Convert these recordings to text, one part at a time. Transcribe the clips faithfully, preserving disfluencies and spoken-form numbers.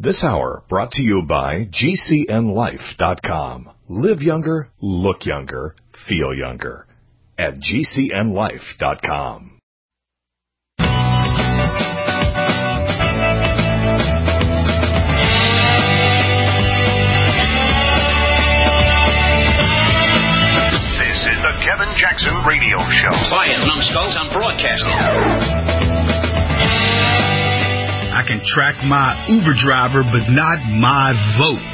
This hour brought to you by G C N life dot com. Live younger, look younger, feel younger at G C N life dot com. This is the Kevin Jackson Radio Show. Quiet, numbskulls, I'm broadcasting. I can track my Uber driver, but not my vote.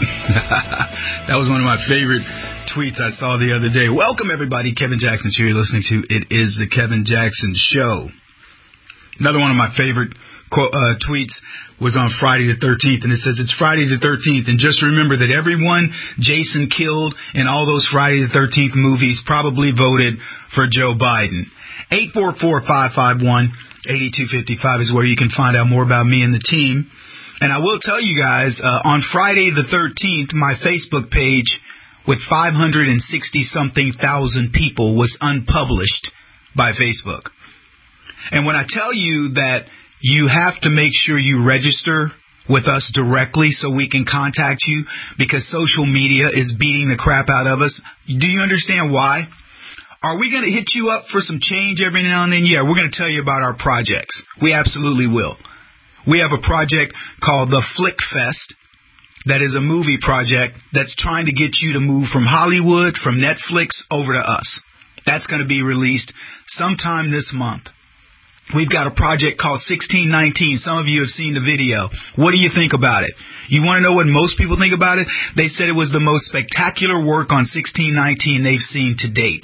That was one of my favorite tweets I saw the other day. Welcome, everybody. Kevin Jackson Show. You're listening to It Is the Kevin Jackson Show. Another one of my favorite quote, uh, tweets was on Friday the thirteenth, and it says, it's Friday the thirteenth, and just remember that everyone Jason killed in all those Friday the thirteenth movies probably voted for Joe Biden. eight four four, five five one, eight two five five is where you can find out more about me and the team. And I will tell you guys, uh, on Friday the thirteenth, my Facebook page with five hundred sixty something thousand people was unpublished by Facebook. And when I tell you that you have to make sure you register with us directly so we can contact you because social media is beating the crap out of us, do you understand why? Are we going to hit you up for some change every now and then? Yeah, we're going to tell you about our projects. We absolutely will. We have a project called the Flick Fest that is a movie project that's trying to get you to move from Hollywood, from Netflix, over to us. That's going to be released sometime this month. We've got a project called sixteen nineteen. Some of you have seen the video. What do you think about it? You want to know what most people think about it? They said it was the most spectacular work on sixteen nineteen they've seen to date.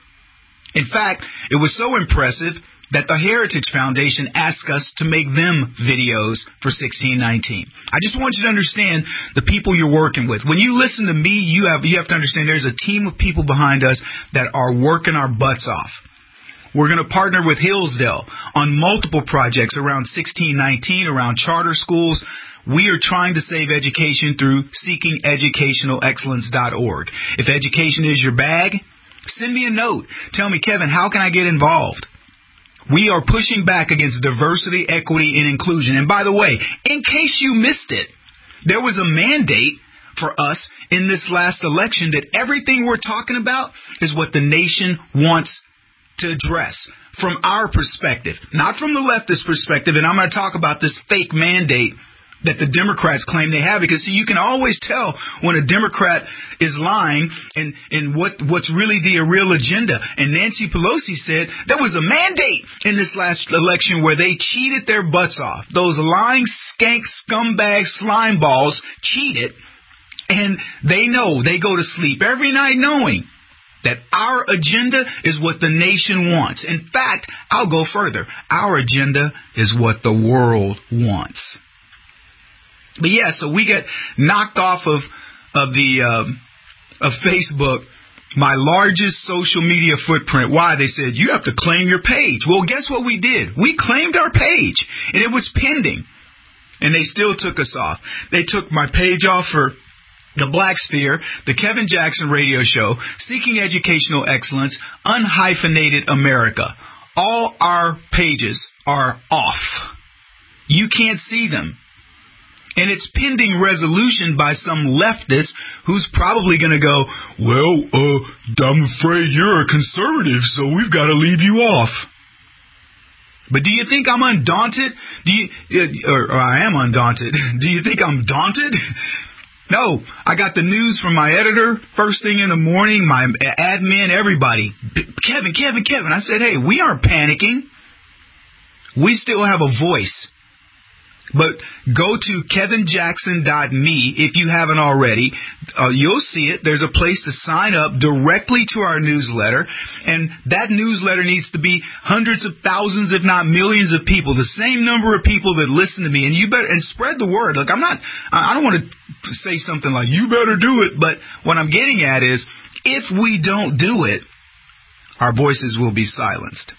In fact, it was so impressive that the Heritage Foundation asked us to make them videos for sixteen nineteen. I just want you to understand the people you're working with. When you listen to me, you have you have to understand there's a team of people behind us that are working our butts off. We're going to partner with Hillsdale on multiple projects around sixteen nineteen, around charter schools. We are trying to save education through seeking educational excellence dot org. If education is your bag, send me a note. Tell me, Kevin, how can I get involved? We are pushing back against diversity, equity, and inclusion. And by the way, in case you missed it, there was a mandate for us in this last election that everything we're talking about is what the nation wants to address from our perspective, not from the leftist perspective. And I'm going to talk about this fake mandate that the Democrats claim they have, because see, you can always tell when a Democrat is lying and, and what, what's really the real agenda. And Nancy Pelosi said there was a mandate in this last election where they cheated their butts off. Those lying skank scumbag slime balls cheated, and they know they go to sleep every night knowing that our agenda is what the nation wants. In fact, I'll go further. Our agenda is what the world wants. But yeah, so we get knocked off of of the um, of Facebook, my largest social media footprint. Why? They said you have to claim your page. Well, guess what we did? We claimed our page, and it was pending, and they still took us off. They took my page off for the Black Sphere, the Kevin Jackson Radio Show, Seeking Educational Excellence, Unhyphenated America. All our pages are off. You can't see them. And it's pending resolution by some leftist who's probably going to go, well, uh, I'm afraid you're a conservative, so we've got to leave you off. But do you think I'm undaunted? Do you, or, or I am undaunted. Do you think I'm daunted? No, I got the news from my editor first thing in the morning, my admin, everybody. Kevin, Kevin, Kevin. I said, hey, we aren't panicking. We still have a voice. But go to kevin jackson dot me if you haven't already. Uh, you'll see it. There's a place to sign up directly to our newsletter. And that newsletter needs to be hundreds of thousands, if not millions of people, the same number of people that listen to me. And you better and spread the word. Look, I'm not, I don't want to say something like, you better do it. But what I'm getting at is, if we don't do it, our voices will be silenced.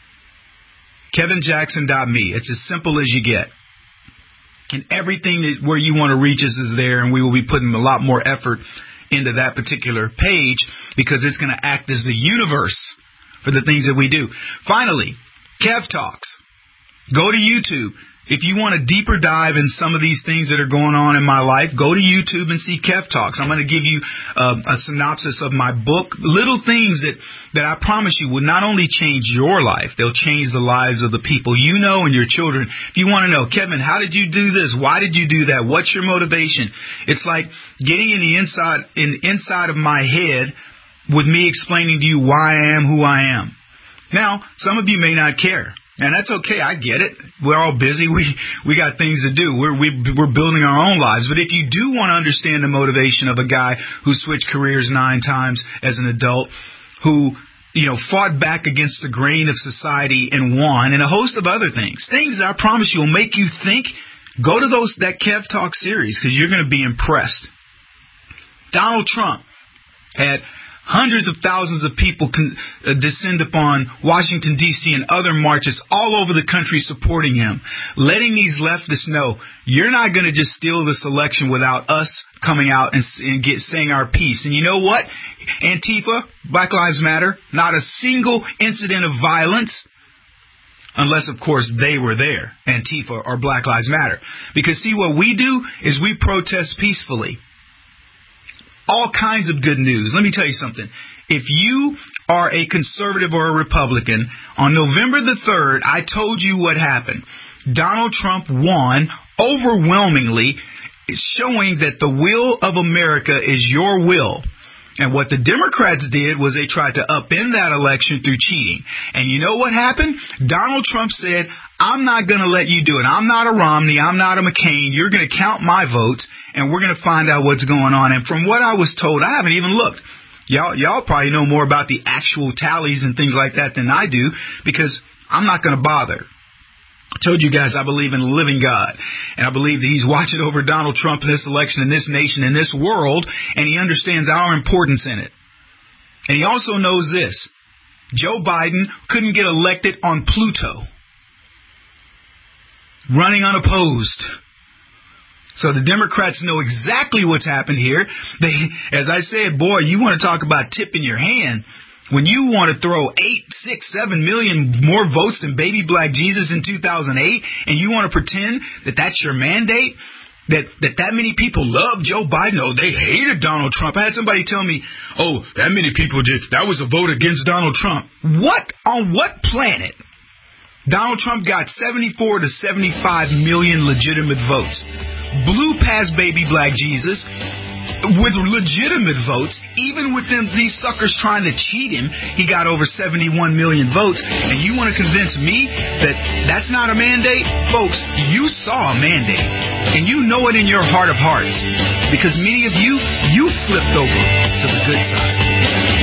kevin jackson dot me. It's as simple as you get. And everything that where you want to reach us is there, and we will be putting a lot more effort into that particular page because it's going to act as the universe for the things that we do. Finally, Kev Talks. Go to YouTube. If you want a deeper dive in some of these things that are going on in my life, go to YouTube and see Kev Talks. I'm going to give you uh, a synopsis of my book, little things that, that I promise you will not only change your life, they'll change the lives of the people you know and your children. If you want to know, Kevin, how did you do this? Why did you do that? What's your motivation? It's like getting in the inside, in the inside of my head with me explaining to you why I am who I am. Now, some of you may not care. And that's okay. I get it. We're all busy. We we got things to do. We're we, we're building our own lives. But if you do want to understand the motivation of a guy who switched careers nine times as an adult, who you know fought back against the grain of society and won, and a host of other things, things that I promise you will make you think, go to those that Kev Talk series because you're going to be impressed. Donald Trump had hundreds of thousands of people con- uh, descend upon Washington, D C and other marches all over the country supporting him, letting these leftists know you're not going to just steal this election without us coming out and, and get saying our piece. And you know what? Antifa, Black Lives Matter, not a single incident of violence, unless, of course, they were there, Antifa or Black Lives Matter. Because, see, what we do is we protest peacefully. All kinds of good news. Let me tell you something. If you are a conservative or a Republican, on November the third, I told you what happened. Donald Trump won overwhelmingly, showing that the will of America is your will. And what the Democrats did was they tried to upend that election through cheating. And you know what happened? Donald Trump said, I'm not going to let you do it. I'm not a Romney. I'm not a McCain. You're going to count my votes, and we're going to find out what's going on. And from what I was told, I haven't even looked. Y'all, y'all probably know more about the actual tallies and things like that than I do, because I'm not going to bother. I told you guys I believe in a living God, and I believe that he's watching over Donald Trump in this election, in this nation, in this world, and he understands our importance in it. And he also knows this. Joe Biden couldn't get elected on Pluto, running unopposed. So the Democrats know exactly what's happened here. They, as I said, boy, you want to talk about tipping your hand. When you want to throw eight, six, seven million more votes than baby black Jesus in two thousand eight, and you want to pretend that that's your mandate, that that that many people love Joe Biden. Oh, they hated Donald Trump. I had somebody tell me, oh, that many people did. That was a vote against Donald Trump. What? On what planet? Donald Trump got seventy-four to seventy-five million legitimate votes. Blew past baby black Jesus with legitimate votes. Even with them, these suckers trying to cheat him, he got over seventy-one million votes. And you want to convince me that that's not a mandate? Folks, you saw a mandate. And you know it in your heart of hearts. Because many of you, you flipped over to the good side.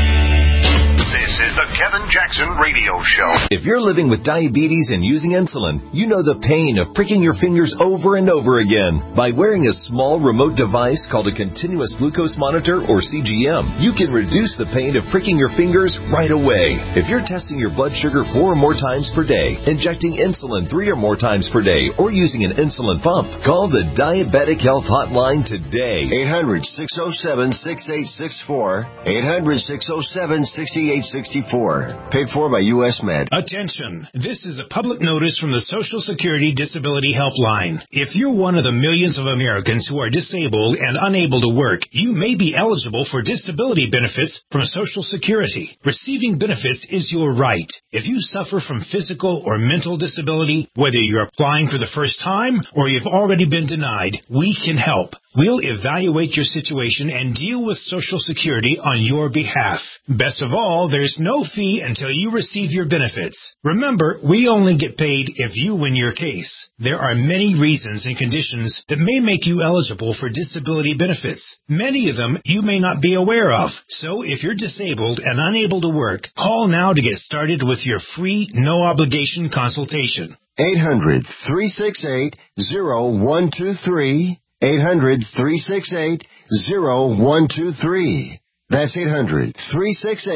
This is the Kevin Jackson Radio Show. If you're living with diabetes and using insulin, you know the pain of pricking your fingers over and over again. By wearing a small remote device called a continuous glucose monitor, or C G M, you can reduce the pain of pricking your fingers right away. If you're testing your blood sugar four or more times per day, injecting insulin three or more times per day, or using an insulin pump, call the Diabetic Health Hotline today. eight hundred, six oh seven, six eight six four. eight hundred, six oh seven, six eight six four. Paid for by U S Med. Attention. This is a public notice from the Social Security Disability Helpline. If you're one of the millions of Americans who are disabled and unable to work, you may be eligible for disability benefits from Social Security. Receiving benefits is your right. If you suffer from physical or mental disability, whether you're applying for the first time or you've already been denied, we can help. We'll evaluate your situation and deal with Social Security on your behalf. Best of all, there's no fee until you receive your benefits. Remember, we only get paid if you win your case. There are many reasons and conditions that may make you eligible for disability benefits. Many of them you may not be aware of. So if you're disabled and unable to work, call now to get started with your free, no-obligation consultation. eight hundred, three six eight, oh one two three. eight hundred, three six eight, oh one two three. That's eight hundred, three six eight,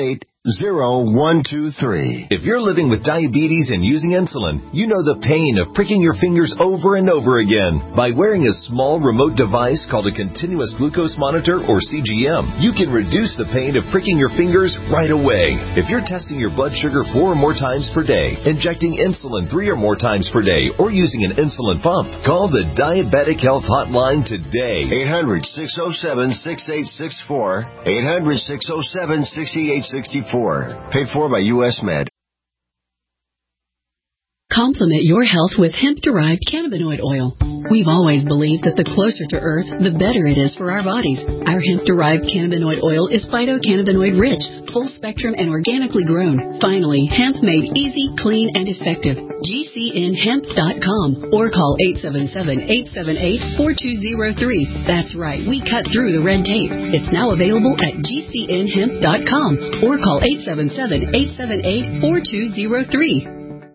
zero one two three. If you're living with diabetes and using insulin, you know the pain of pricking your fingers over and over again. By wearing a small remote device called a continuous glucose monitor or C G M, you can reduce the pain of pricking your fingers right away. If you're testing your blood sugar four or more times per day, injecting insulin three or more times per day, or using an insulin pump, call the Diabetic Health Hotline today. eight hundred, six oh seven, six eight six four. eight hundred, six oh seven, six eight six four. Paid for by U S Med. Complement your health with hemp-derived cannabinoid oil. We've always believed that the closer to Earth, the better it is for our bodies. Our hemp-derived cannabinoid oil is phytocannabinoid-rich, full-spectrum, and organically grown. Finally, hemp made easy, clean, and effective. G C N hemp dot com or call eight seven seven, eight seven eight, four two zero three. That's right, we cut through the red tape. It's now available at G C N hemp dot com or call eight seven seven, eight seven eight, four two zero three.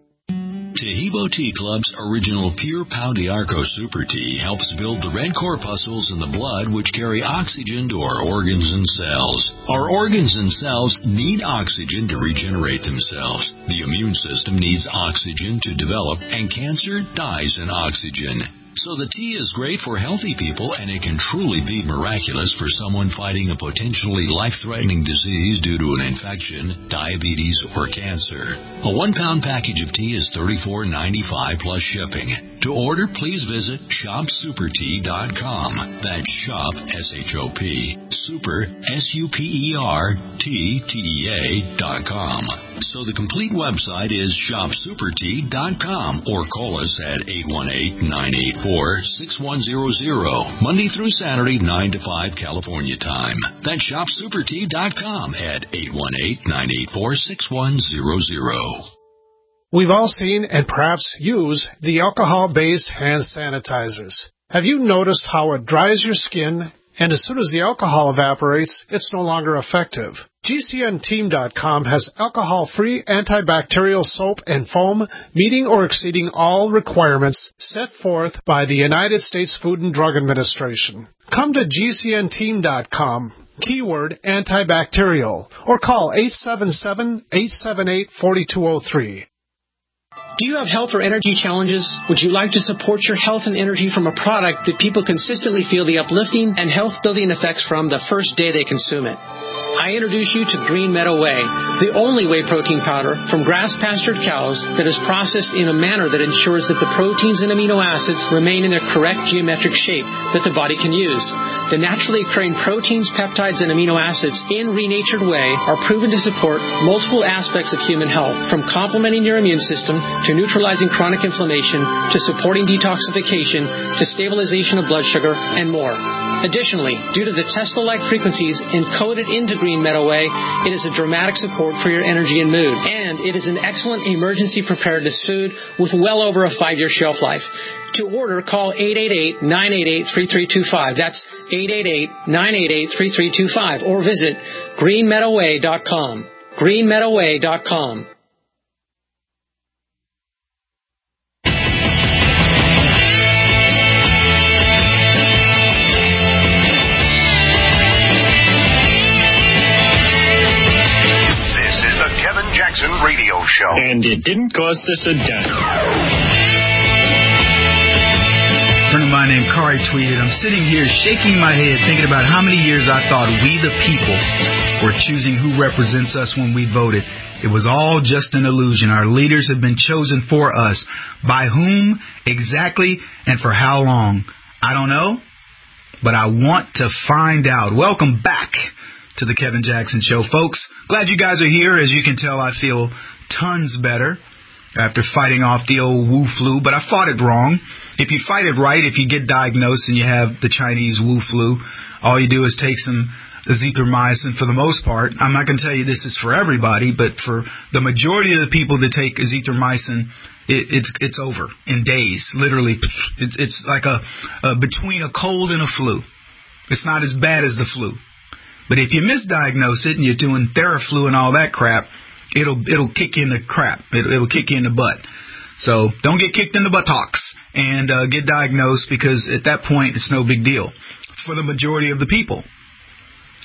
Tahibo Tea Club's original Pure Pau d'Arco Super Tea helps build the red corpuscles in the blood which carry oxygen to our organs and cells. Our organs and cells need oxygen to regenerate themselves. The immune system needs oxygen to develop, and cancer dies in oxygen. So the tea is great for healthy people, and it can truly be miraculous for someone fighting a potentially life-threatening disease due to an infection, diabetes, or cancer. A one-pound package of tea is thirty-four ninety-five plus shipping. To order, please visit shop super tea dot com. That's shop, S H O P, super, S U P E R, T, T E A, dot com. So the complete website is shop super tea dot com or call us at eight one eight, nine eight four, six one zero zero, Monday through Saturday, nine to five California time. That's shop super tea dot com at eight one eight, nine eight four, six one zero zero. We've all seen and perhaps use the alcohol-based hand sanitizers. Have you noticed how it dries your skin, and as soon as the alcohol evaporates, it's no longer effective? G C N team dot com has alcohol-free antibacterial soap and foam meeting or exceeding all requirements set forth by the United States Food and Drug Administration. Come to G C N team dot com, keyword antibacterial, or call eight seven seven, eight seven eight, four two zero three. Do you have health or energy challenges? Would you like to support your health and energy from a product that people consistently feel the uplifting and health-building effects from the first day they consume it? I introduce you to Green Meadow Whey, the only whey protein powder from grass-pastured cows that is processed in a manner that ensures that the proteins and amino acids remain in their correct geometric shape that the body can use. The naturally occurring proteins, peptides, and amino acids in renatured whey are proven to support multiple aspects of human health, from complementing your immune system to neutralizing chronic inflammation, to supporting detoxification, to stabilization of blood sugar, and more. Additionally, due to the Tesla-like frequencies encoded into Green Meadow Whey, it is a dramatic support for your energy and mood. And it is an excellent emergency preparedness food with well over a five-year shelf life. To order, call eight eight eight, nine eight eight, three three two five. That's eight eight eight, nine eight eight, three three two five. Or visit green meadow whey dot com. green meadow whey dot com. Jackson Radio Show. And it didn't cost us a dime. A friend of mine named Kari tweeted, I'm sitting here shaking my head thinking about how many years I thought we the people were choosing who represents us when we voted. It was all just an illusion. Our leaders have been chosen for us. By whom exactly and for how long? I don't know, but I want to find out. Welcome back to the Kevin Jackson Show, folks. Glad you guys are here. As you can tell, I feel tons better after fighting off the old Wu flu, but I fought it wrong. If you fight it right, if you get diagnosed and you have the Chinese Wu flu, all you do is take some azithromycin for the most part. I'm not going to tell you this is for everybody, but for the majority of the people that take azithromycin, it, it's it's over in days, literally. It's, it's like a, a between a cold and a flu. It's not as bad as the flu. But if you misdiagnose it and you're doing Theraflu and all that crap, it'll it'll kick you in the crap. It, it'll kick you in the butt. So don't get kicked in the buttocks and uh, get diagnosed, because at that point it's no big deal for the majority of the people.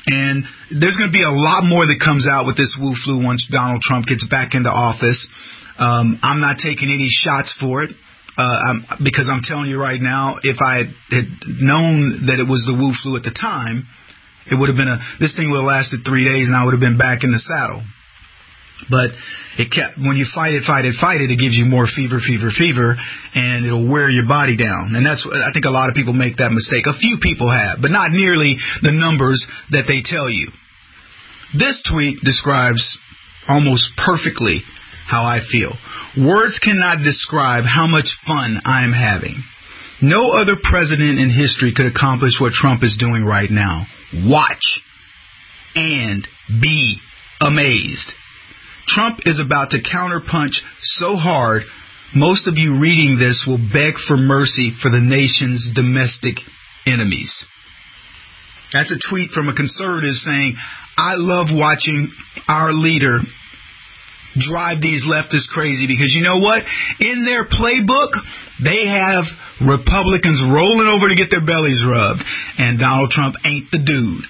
And there's going to be a lot more that comes out with this Wu flu once Donald Trump gets back into office. Um, I'm not taking any shots for it. Uh, I'm, because I'm telling you right now, if I had known that it was the Wu flu at the time, it would have been a, this thing would have lasted three days and I would have been back in the saddle. But it kept, when you fight it, fight it, fight it, it gives you more fever, fever, fever, and it'll wear your body down. And that's, I think a lot of people make that mistake. A few people have, but not nearly the numbers that they tell you. This tweet describes almost perfectly how I feel. Words cannot describe how much fun I am having. No other president in history could accomplish what Trump is doing right now. Watch and be amazed. Trump is about to counterpunch so hard, most of you reading this will beg for mercy for the nation's domestic enemies. That's a tweet from a conservative saying, I love watching our leader drive these leftists crazy because you know what? In their playbook, they have Republicans rolling over to get their bellies rubbed, and Donald Trump ain't the dude.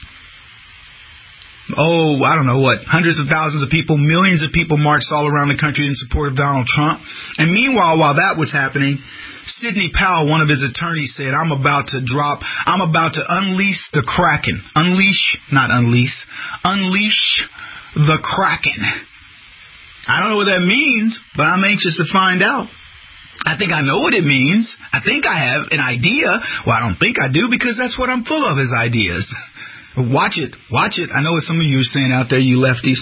Oh, I don't know what, hundreds of thousands of people, millions of people marched all around the country in support of Donald Trump. And meanwhile, while that was happening, Sidney Powell, one of his attorneys, said, I'm about to drop, I'm about to unleash the Kraken. Unleash, not unleash, unleash the Kraken. I don't know what that means, but I'm anxious to find out. I think I know what it means. I think I have an idea. Well, I don't think I do because that's what I'm full of is ideas. Watch it. Watch it. I know what some of you are saying out there, you lefties.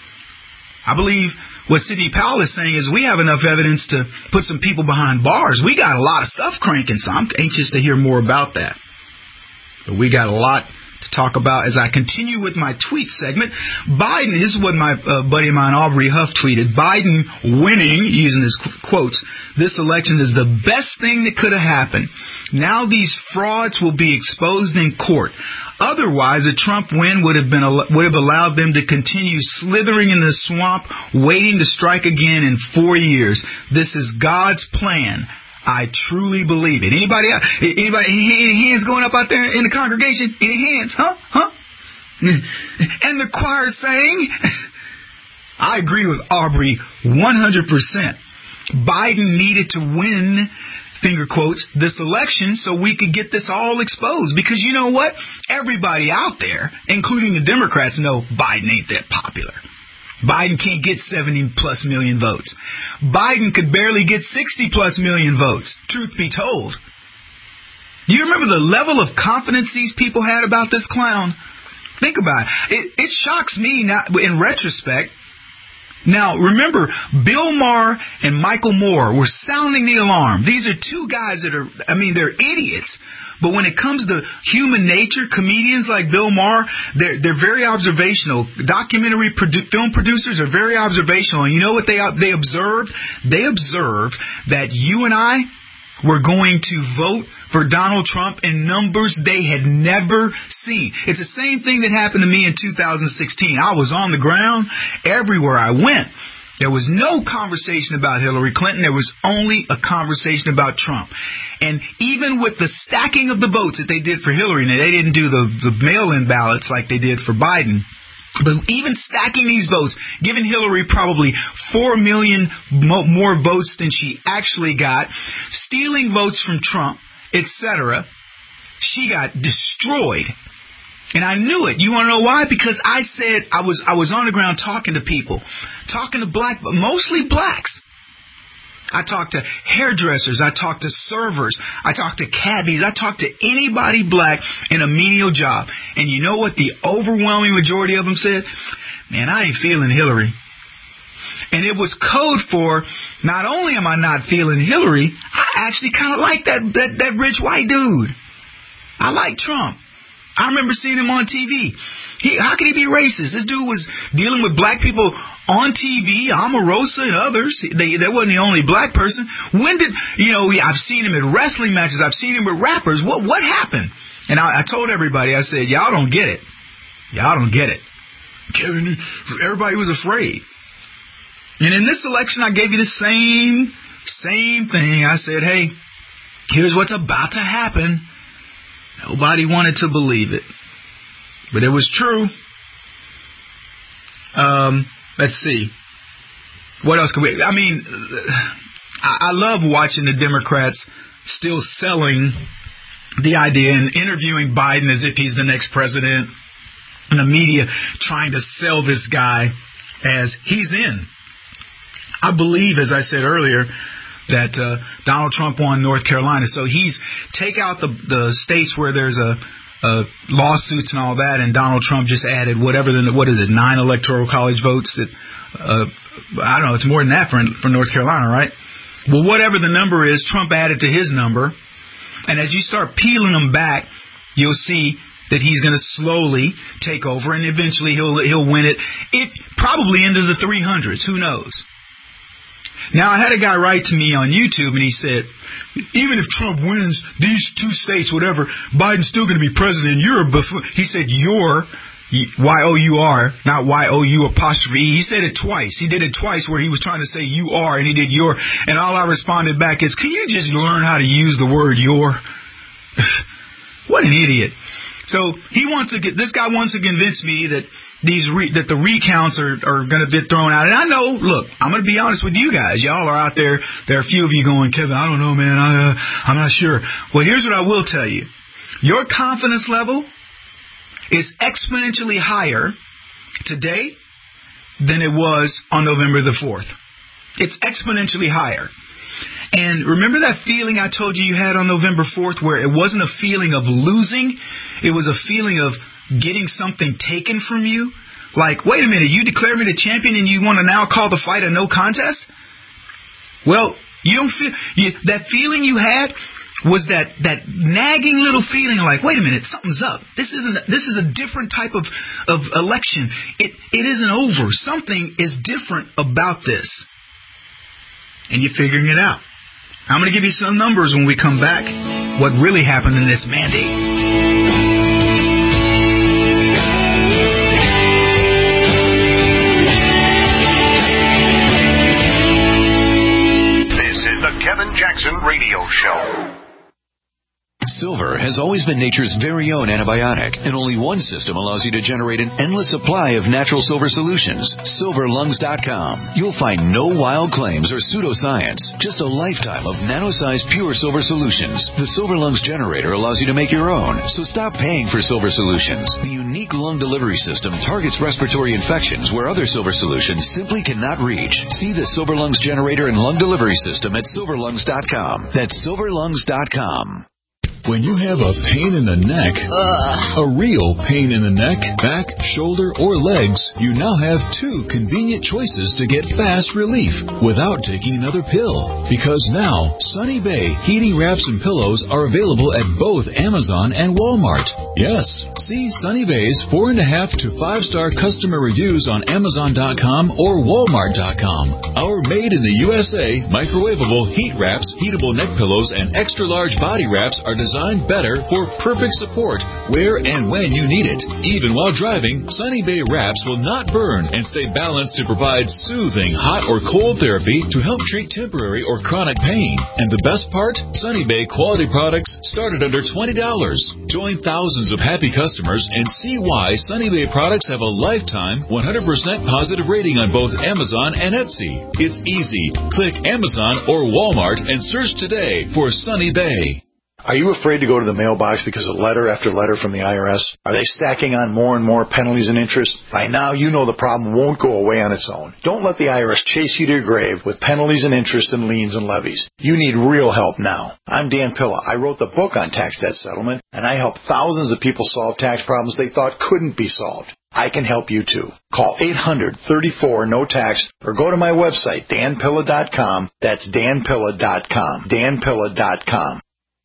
I believe what Sidney Powell is saying is we have enough evidence to put some people behind bars. We got a lot of stuff cranking, so I'm anxious to hear more about that. But we got a lot to talk about as I continue with my tweet segment. Biden, this is what my uh, buddy of mine, Aubrey Huff, tweeted. Biden winning, using his qu- quotes, this election is the best thing that could have happened. Now these frauds will be exposed in court. Otherwise, a Trump win would have been would have allowed them to continue slithering in the swamp, waiting to strike again in four years. This is God's plan. I truly believe it. Anybody else? Anybody? Any hands going up out there in the congregation? Any hands? Huh? Huh? And the choir saying, I agree with Aubrey one hundred percent. Biden needed to win, finger quotes, this election so we could get this all exposed. Because you know what? Everybody out there, including the Democrats, know Biden ain't that popular. Biden can't get seventy plus million votes. Biden could barely get sixty plus million votes, truth be told. Do you remember the level of confidence these people had about this clown? Think about it. It, it shocks me now, in retrospect. Now, remember, Bill Maher and Michael Moore were sounding the alarm. These are two guys that are, I mean, they're idiots. But when it comes to human nature, comedians like Bill Maher, they're, they're very observational. Documentary produ- film producers are very observational. And you know what they they observed? They observed that you and I were going to vote for Donald Trump in numbers they had never seen. It's the same thing that happened to me in two thousand sixteen. I was on the ground everywhere I went. There was no conversation about Hillary Clinton. There was only a conversation about Trump. And even with the stacking of the votes that they did for Hillary, and they didn't do the, the mail-in ballots like they did for Biden, but even stacking these votes, giving Hillary probably four million mo- more votes than she actually got, stealing votes from Trump, et cetera, she got destroyed. And I knew it. You want to know why? Because I said I was I was on the ground talking to people, talking to black, but mostly blacks. I talked to hairdressers. I talked to servers. I talked to cabbies. I talked to anybody black in a menial job. And you know what the overwhelming majority of them said? Man, I ain't feeling Hillary. And it was code for not only am I not feeling Hillary, I actually kind of like that, that, that rich white dude. I like Trump. I remember seeing him on T V. He, how could he be racist? This dude was dealing with black people on T V, Omarosa and others. They, they wasn't the only black person. When did, you know, I've seen him at wrestling matches. I've seen him with rappers. What what happened? And I, I told everybody, I said, y'all don't get it. Y'all don't get it. Kevin, everybody was afraid. And in this election, I gave you the same, same thing. I said, hey, here's what's about to happen. Nobody wanted to believe it. but it was true. Um, let's see. What else could we... I mean, I, I love watching the Democrats still selling the idea and interviewing Biden as if he's the next president. And the media trying to sell this guy as he's in. I believe, as I said earlier, that uh, Donald Trump won North Carolina. So he's take out the the states where there's a, a lawsuits and all that, and Donald Trump just added whatever the what is it nine electoral college votes that uh, I don't know. It's more than that for for North Carolina, right? Well, whatever the number is, Trump added to his number, and as you start peeling them back, you'll see that he's going to slowly take over, and eventually he'll he'll win it. It probably into the three hundreds. Who knows? Now, I had a guy write to me on YouTube, and he said, even if Trump wins these two states, whatever, Biden's still going to be president. You're a buffoon. He said, you're, Y O U R, not Y O U apostrophe E. He said it twice. He did it twice where he was trying to say you are, and he did your. And all I responded back is, can you just learn how to use the word your? What an idiot. So he wants to get, this guy wants to convince me that these re, that the recounts are, are going to be thrown out. And I know, look, I'm going to be honest with you guys. Y'all are out there. There are a few of you going, Kevin, I don't know, man. I, uh, I'm not sure. Well, here's what I will tell you. Your confidence level is exponentially higher today than it was on November the fourth. It's exponentially higher. And remember that feeling I told you you had on November fourth where it wasn't a feeling of losing, it was a feeling of getting something taken from you? Like, wait a minute, you declare me the champion and you want to now call the fight a no contest? Well, you don't feel you, that feeling you had was that, that nagging little feeling like, wait a minute, something's up. This isn't this is a different type of, of election. It it isn't over. Something is different about this. And you're figuring it out. I'm going to give you some numbers when we come back. What really happened in this mandate. This is the Kevin Jackson Radio Show. Silver has always been nature's very own antibiotic, and only one system allows you to generate an endless supply of natural silver solutions. silver lungs dot com. You'll find no wild claims or pseudoscience, just a lifetime of nano-sized pure silver solutions. The Silver Lungs generator allows you to make your own, so stop paying for silver solutions. The unique lung delivery system targets respiratory infections where other silver solutions simply cannot reach. See the Silver Lungs generator and lung delivery system at silver lungs dot com. That's silver lungs dot com. When you have a pain in the neck, Ugh. a real pain in the neck, back, shoulder, or legs, you now have two convenient choices to get fast relief without taking another pill. Because now, Sunny Bay heating wraps and pillows are available at both Amazon and Walmart. Yes, see Sunny Bay's four and a half to five star customer reviews on Amazon dot com or Walmart dot com. Our made in the U S A microwavable heat wraps, heatable neck pillows, and extra large body wraps are designed Designed better for perfect support where and when you need it. Even while driving, Sunny Bay wraps will not burn and stay balanced to provide soothing hot or cold therapy to help treat temporary or chronic pain. And the best part? Sunny Bay quality products start at under twenty dollars. Join thousands of happy customers and see why Sunny Bay products have a lifetime one hundred percent positive rating on both Amazon and Etsy. It's easy. Click Amazon or Walmart and search today for Sunny Bay. Are you afraid to go to the mailbox because of letter after letter from the I R S? Are they stacking on more and more penalties and interest? By now, you know the problem won't go away on its own. Don't let the I R S chase you to your grave with penalties and interest and liens and levies. You need real help now. I'm Dan Pilla. I wrote the book on tax debt settlement, and I help thousands of people solve tax problems they thought couldn't be solved. I can help you too. Call eight hundred, thirty-four, no tax or go to my website, dan pilla dot com. That's dan pilla dot com. dan pilla dot com.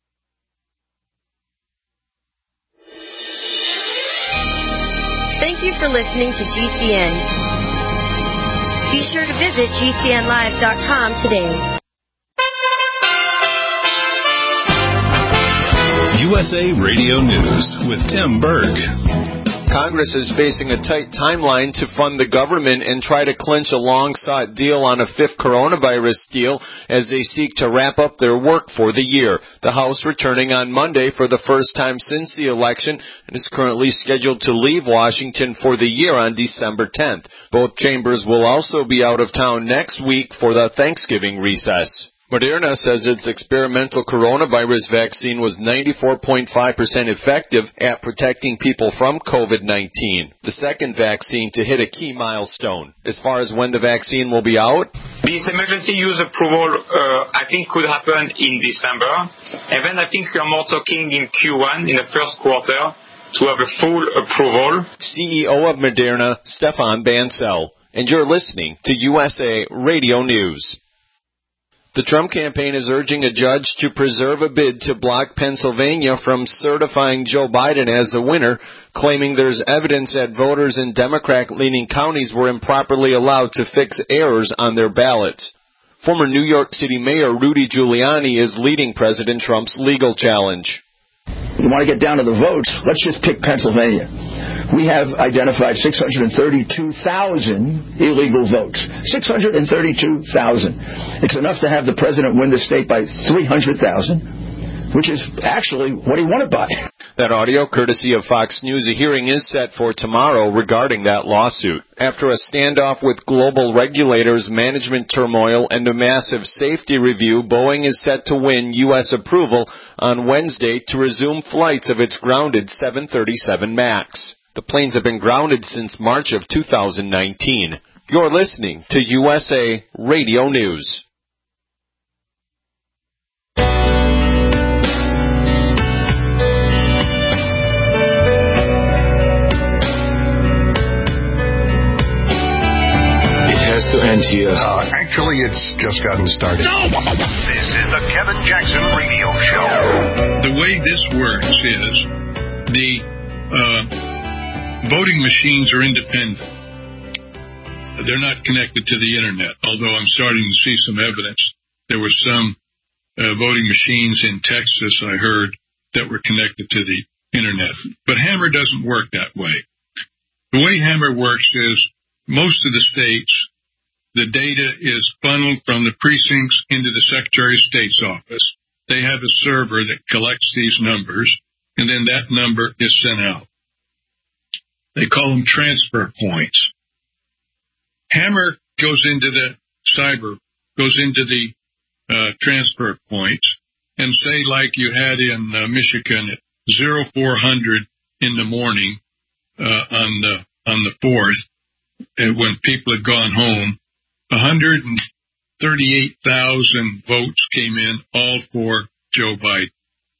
Thank you for listening to G C N. Be sure to visit G C N live dot com today. U S A Radio News with Tim Berg. Congress is facing a tight timeline to fund the government and try to clinch a long-sought deal on a fifth coronavirus deal as they seek to wrap up their work for the year. The House returning on Monday for the first time since the election and is currently scheduled to leave Washington for the year on December tenth. Both chambers will also be out of town next week for the Thanksgiving recess. Moderna says its experimental coronavirus vaccine was ninety-four point five percent effective at protecting people from COVID nineteen, the second vaccine to hit a key milestone. As far as when the vaccine will be out, this emergency use approval, uh, I think, could happen in December, and then I think we are more talking in Q one, in the first quarter, to have a full approval. C E O of Moderna, Stefan Bancel, and you're listening to U S A Radio News. The Trump campaign is urging a judge to preserve a bid to block Pennsylvania from certifying Joe Biden as the winner, claiming there's evidence that voters in Democrat-leaning counties were improperly allowed to fix errors on their ballots. Former New York City Mayor Rudy Giuliani is leading President Trump's legal challenge. You want to get down to the votes, let's just pick Pennsylvania. We have identified six hundred thirty-two thousand illegal votes. six hundred thirty-two thousand. It's enough to have the president win the state by three hundred thousand, which is actually what he won it by. That audio, courtesy of Fox News. A hearing is set for tomorrow regarding that lawsuit. After a standoff with global regulators, management turmoil, and a massive safety review, Boeing is set to win U S approval on Wednesday to resume flights of its grounded seven thirty-seven MAX. The planes have been grounded since March of two thousand nineteen. You're listening to U S A Radio News. To end here. Uh, actually, it's just gotten started. No! This is the Kevin Jackson Radio Show. The way this works is the uh, voting machines are independent. They're not connected to the Internet, although I'm starting to see some evidence. There were some uh, voting machines in Texas, I heard, that were connected to the Internet. But Hammer doesn't work that way. The way Hammer works is most of the states, the data is funneled from the precincts into the Secretary of State's office. They have a server that collects these numbers, and then that number is sent out. They call them transfer points. Hammer goes into the cyber, goes into the uh, transfer points, and say like you had in uh, Michigan at zero four hundred in the morning uh, on the on the fourth, and when people had gone home, one hundred thirty-eight thousand votes came in, all for Joe Biden.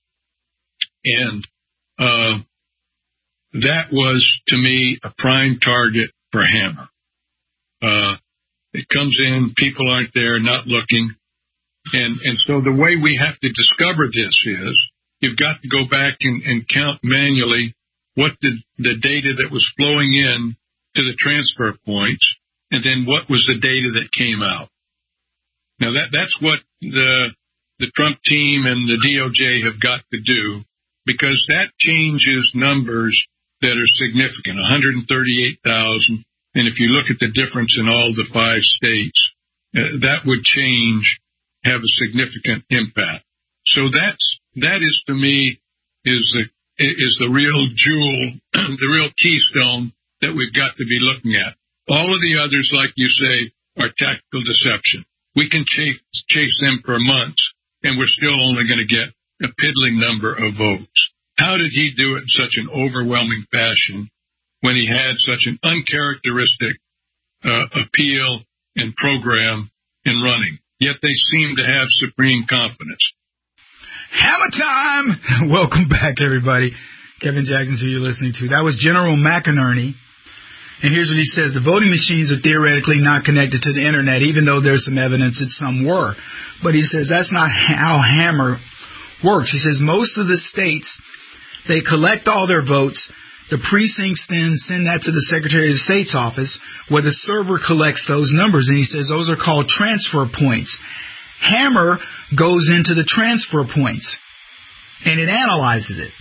And uh, that was, to me, a prime target for Hammer. Uh, it comes in, people aren't there, not looking. And, and so the way we have to discover this is you've got to go back and, and count manually what the, the data that was flowing in to the transfer points, and then what was the data that came out. Now, that that's what the the Trump team and the D O J have got to do, because that changes numbers that are significant, one hundred thirty-eight thousand. And if you look at the difference in all the five states, uh, that would change, have a significant impact. So that's, that is, to me, is the, is the real jewel, the real keystone that we've got to be looking at. All of the others, like you say, are tactical deception. We can chase, chase them for months, and we're still only going to get a piddling number of votes. How did he do it in such an overwhelming fashion when he had such an uncharacteristic uh, appeal and program in running? Yet they seem to have supreme confidence. Hammer time! Welcome back, everybody. Kevin Jackson, who you're listening to. That was General McInerney. And here's what he says. The voting machines are theoretically not connected to the Internet, even though there's some evidence that some were. But he says that's not how Hammer works. He says most of the states, they collect all their votes. The precincts then send that to the Secretary of State's office, where the server collects those numbers. And he says those are called transfer points. Hammer goes into the transfer points, and it analyzes it.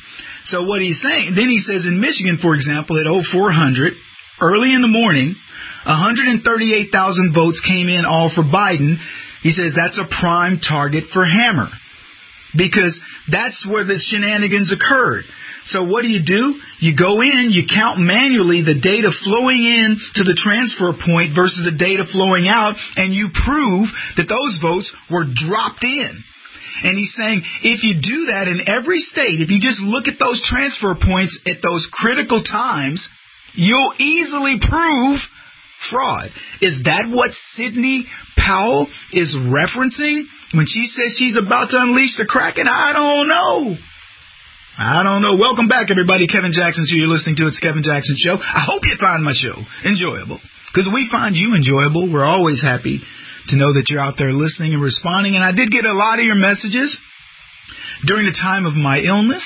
So what he's saying, then he says in Michigan, for example, at oh four hundred, early in the morning, one hundred thirty-eight thousand votes came in all for Biden. He says that's a prime target for Hammer because that's where the shenanigans occurred. So what do you do? You go in, you count manually the data flowing in to the transfer point versus the data flowing out, and you prove that those votes were dropped in. And he's saying if you do that in every state, if you just look at those transfer points at those critical times, you'll easily prove fraud. Is that what Sidney Powell is referencing when she says she's about to unleash the Kraken? I don't know. I don't know. Welcome back, everybody. Kevin Jackson Show. You're listening to It's Kevin Jackson Show. I hope you find my show enjoyable because we find you enjoyable. We're always happy to know that you're out there listening and responding. And I did get a lot of your messages during the time of my illness.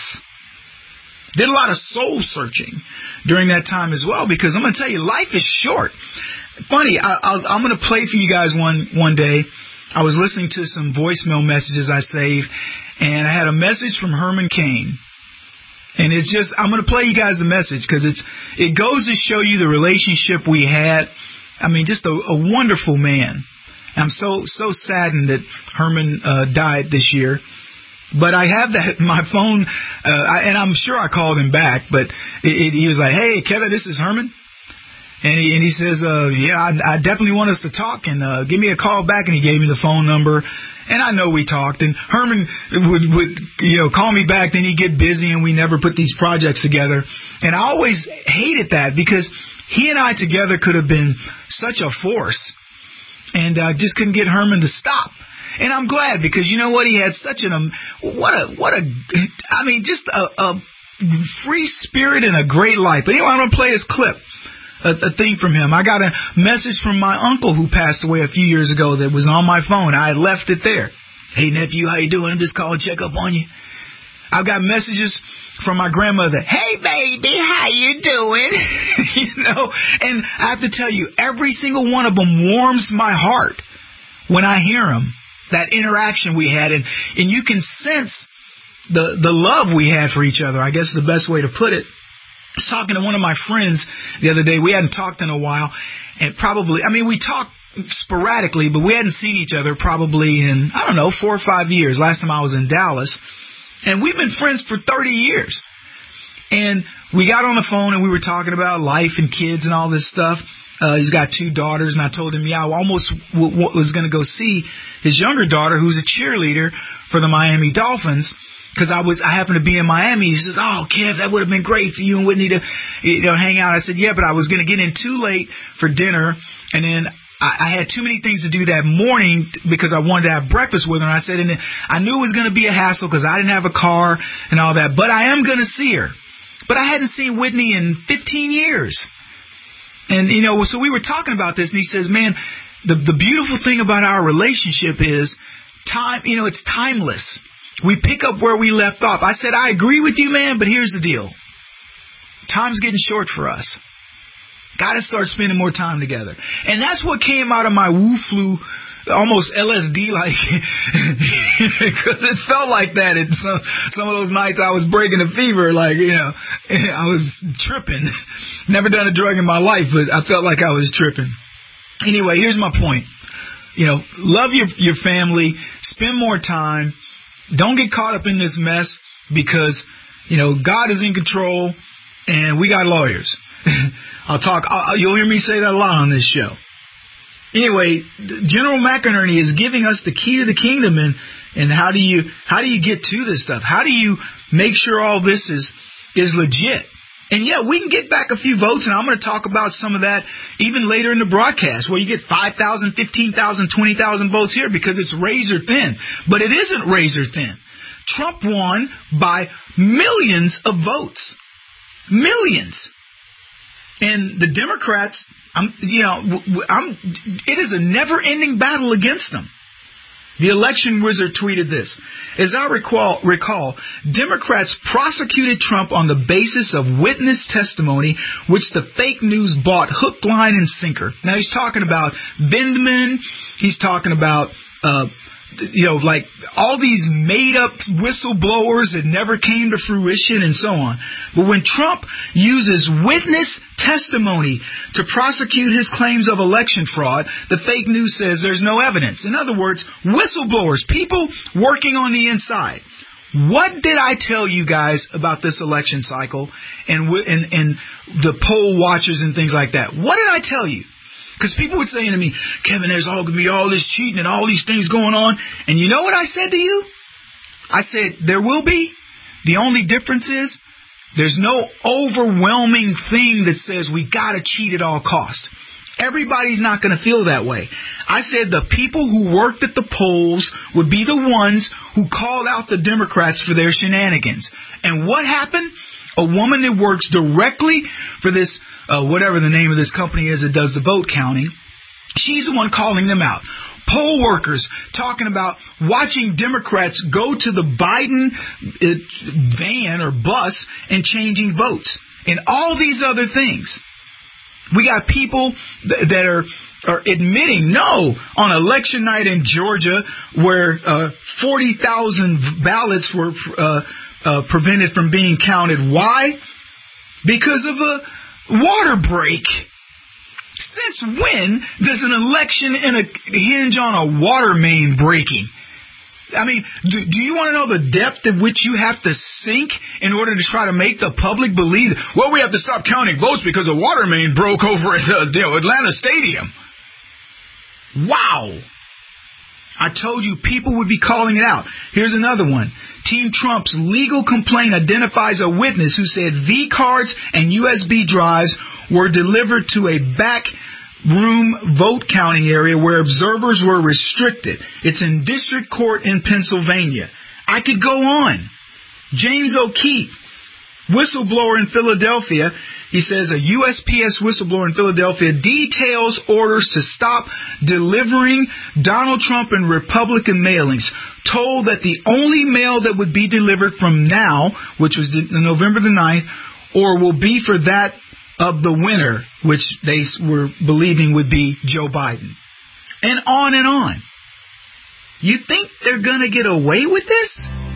Did a lot of soul searching during that time as well because I'm going to tell you, life is short. Funny, I, I'll, I'm going to play for you guys one, one day. I was listening to some voicemail messages I saved, and I had a message from Herman Cain. And it's just, I'm going to play you guys the message because it's, it goes to show you the relationship we had. I mean, just a, a wonderful man. I'm so, so saddened that Herman uh, died this year. But I have that, my phone, uh, I, and I'm sure I called him back, but it, it, he was like, hey, Kevin, this is Herman. And he, and he says, uh, yeah, I, I definitely want us to talk and uh, give me a call back. And he gave me the phone number. And I know we talked. And Herman would, would, you know, call me back. Then he'd get busy and we never put these projects together. And I always hated that because he and I together could have been such a force. And I uh, just couldn't get Herman to stop. And I'm glad because you know what? He had such an, um, what a, what a, I mean, just a, a free spirit and a great life. But anyway, I'm going to play his clip. A, a thing from him. I got a message from my uncle who passed away a few years ago that was on my phone. I had left it there. Hey, nephew, how you doing? I'm just calling to check up on you. I've got messages from my grandmother. Hey, baby, how you doing? You know, and I have to tell you, every single one of them warms my heart when I hear them, that interaction we had. And, and you can sense the, the love we had for each other, I guess is the best way to put it. I was talking to one of my friends the other day. We hadn't talked in a while, and probably, I mean, we talked sporadically, but we hadn't seen each other probably in, I don't know, four or five years. Last time I was in Dallas, and we've been friends for thirty years. And we got on the phone, and we were talking about life and kids and all this stuff. Uh, he's got two daughters, and I told him, yeah, I almost w- w- was going to go see his younger daughter, who's a cheerleader for the Miami Dolphins. Because I was, I happened to be in Miami. He says, oh, Kev, that would have been great for you and Whitney to, you know, hang out. I said, yeah, but I was going to get in too late for dinner. And then I, I had too many things to do that morning because I wanted to have breakfast with her. And I said, and then I knew it was going to be a hassle because I didn't have a car and all that. But I am going to see her. But I hadn't seen Whitney in fifteen years. And, you know, so we were talking about this. And he says, man, the, the beautiful thing about our relationship is time, you know, it's timeless. We pick up where we left off. I said, I agree with you, man, but here's the deal. Time's getting short for us. Got to start spending more time together. And that's what came out of my woo flu, almost L S D-like, because it felt like that. At some, some of those nights I was breaking a fever, like, you know, I was tripping. Never done a drug in my life, but I felt like I was tripping. Anyway, here's my point. You know, love your your family. Spend more time. Don't get caught up in this mess because, you know, God is in control and we got lawyers. I'll talk. I'll, you'll hear me say that a lot on this show. Anyway, General McInerney is giving us the key to the kingdom, and, and how do you how do you get to this stuff? How do you make sure all this is is legit? And yeah, we can get back a few votes, and I'm going to talk about some of that even later in the broadcast, where you get five thousand, fifteen thousand, twenty thousand votes here because it's razor thin. But it isn't razor thin. Trump won by millions of votes. Millions. And the Democrats, I'm, you know, I'm, it is a never-ending battle against them. The election wizard tweeted this. As I recall, recall, Democrats prosecuted Trump on the basis of witness testimony, which the fake news bought hook, line, and sinker. Now, he's talking about Vindman. He's talking about uh, you know, like all these made-up whistleblowers that never came to fruition and so on. But when Trump uses witness testimony to prosecute his claims of election fraud, the fake news says there's no evidence. In other words, whistleblowers, people working on the inside. What did I tell you guys about this election cycle and and, and the poll watchers and things like that? What did I tell you? Because people were saying to me, Kevin, there's all going to be all this cheating and all these things going on. And you know what I said to you? I said, there will be. The only difference is there's no overwhelming thing that says we got to cheat at all costs. Everybody's not going to feel that way. I said the people who worked at the polls would be the ones who called out the Democrats for their shenanigans. And what happened? A woman that works directly for this, uh, whatever the name of this company is that does the vote counting, she's the one calling them out. Poll workers talking about watching Democrats go to the Biden uh, van or bus and changing votes and all these other things. We got people th- that are are admitting, no, on election night in Georgia where uh, forty thousand ballots were uh, uh, prevented from being counted. Why? Because of a water break. Since when does an election in a, hinge on a water main breaking? I mean, do, do you want to know the depth at which you have to sink in order to try to make the public believe, well, we have to stop counting votes because a water main broke over at uh, you know, Atlanta Stadium? Wow. I told you people would be calling it out. Here's another one. Team Trump's legal complaint identifies a witness who said V cards and U S B drives were delivered to a back room vote counting area where observers were restricted. It's in district court in Pennsylvania. I could go on. James O'Keefe, whistleblower in Philadelphia. He says a U S P S whistleblower in Philadelphia details orders to stop delivering Donald Trump and Republican mailings, told that the only mail that would be delivered from now, which was November the ninth, or will be for that of the winner, which they were believing would be Joe Biden. And on and on. You think they're going to get away with this?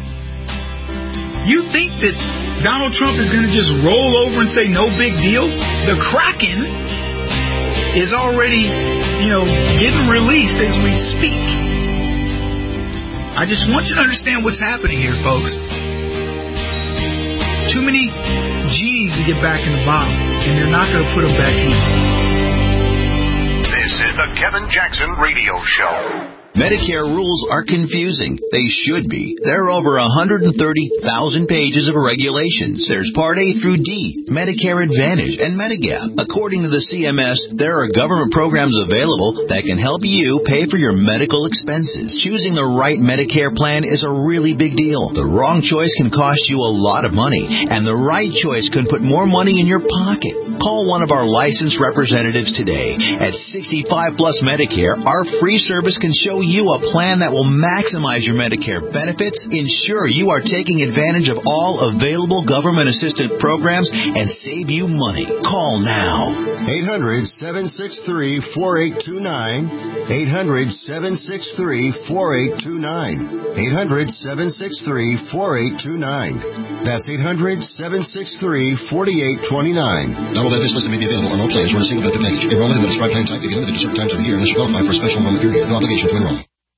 You think that Donald Trump is going to just roll over and say no big deal? The Kraken is already, you know, getting released as we speak. I just want you to understand what's happening here, folks. Too many genies to get back in the bottle, and they're not going to put them back in. This is the Kevin Jackson Radio Show. Medicare rules are confusing. They should be. There are over one hundred thirty thousand pages of regulations. There's Part A through D, Medicare Advantage, and Medigap. According to the C M S, there are government programs available that can help you pay for your medical expenses. Choosing the right Medicare plan is a really big deal. The wrong choice can cost you a lot of money, and the right choice can put more money in your pocket. Call one of our licensed representatives today. At sixty-five plus Medicare, our free service can show you a plan that will maximize your Medicare benefits, ensure you are taking advantage of all available government assistance programs, and save you money. Call now. eight hundred, seven six three, four eight two nine. eight hundred, seven six three, four eight two nine. eight hundred, seven six three, four eight two nine. That's eight hundred, seven six three, four eight two nine. Not all benefits listed may be available on all plans or in a single benefit package. Enrollment in the prescribed plan type may be limited to certain times of the year unless you qualify for a special enrollment period. No obligation to enroll.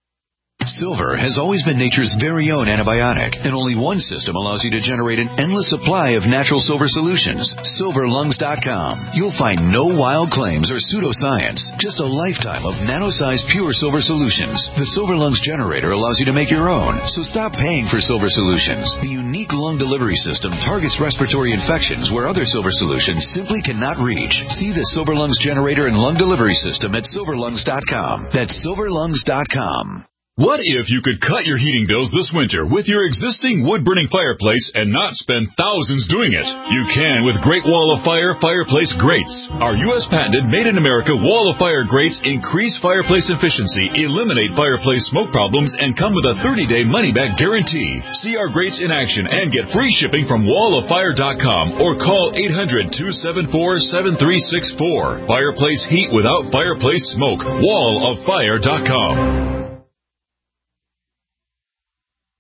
Silver has always been nature's very own antibiotic, and only one system allows you to generate an endless supply of natural silver solutions. silver lungs dot com. You'll find no wild claims or pseudoscience, just a lifetime of nano-sized pure silver solutions. The Silver Lungs generator allows you to make your own, so stop paying for silver solutions. The unique lung delivery system targets respiratory infections where other silver solutions simply cannot reach. See the Silver Lungs generator and lung delivery system at silver lungs dot com. That's silver lungs dot com. What if you could cut your heating bills this winter with your existing wood-burning fireplace and not spend thousands doing it? You can with Great Wall of Fire Fireplace Grates. Our U S patented made-in-America Wall of Fire grates increase fireplace efficiency, eliminate fireplace smoke problems, and come with a thirty-day money-back guarantee. See our grates in action and get free shipping from wall of fire dot com or call eight hundred, two seven four, seven three six four. Fireplace heat without fireplace smoke. wall of fire dot com.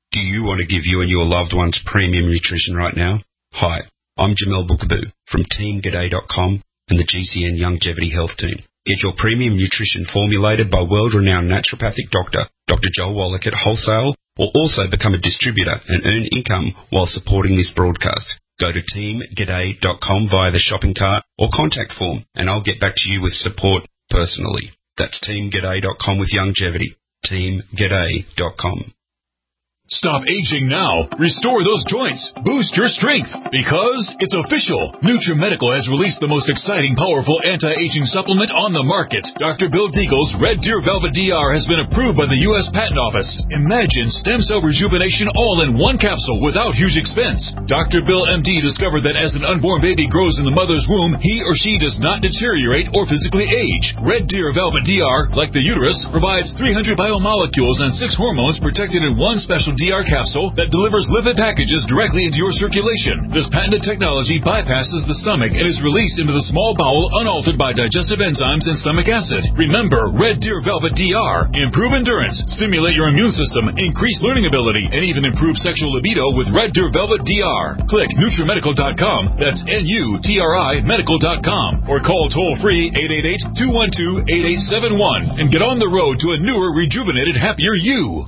Do you want to give you and your loved ones premium nutrition right now? Hi, I'm Jamel Bookaboo from team g'day dot com and the G C N Longevity Health Team. Get your premium nutrition formulated by world-renowned naturopathic doctor, Doctor Joel Wallach at wholesale, or also become a distributor and earn income while supporting this broadcast. Go to team g'day dot com via the shopping cart or contact form, and I'll get back to you with support personally. That's team g'day dot com with longevity. team g'day dot com. Stop aging now. Restore those joints. Boost your strength. Because it's official. NutriMedical has released the most exciting, powerful anti-aging supplement on the market. Doctor Bill Deagle's Red Deer Velvet D R has been approved by the U S Patent Office. Imagine stem cell rejuvenation all in one capsule without huge expense. Doctor Bill M D discovered that as an unborn baby grows in the mother's womb, he or she does not deteriorate or physically age. Red Deer Velvet D R, like the uterus, provides three hundred biomolecules and six hormones protected in one special D R capsule that delivers lipid packages directly into your circulation. This patented technology bypasses the stomach and is released into the small bowel unaltered by digestive enzymes and stomach acid. Remember, Red Deer Velvet D R. Improve endurance, stimulate your immune system, increase learning ability, and even improve sexual libido with Red Deer Velvet D R. Click NutriMedical dot com, that's N U T R I medical dot com, or call toll-free eight eight eight, two one two, eight eight seven one and get on the road to a newer, rejuvenated, happier you.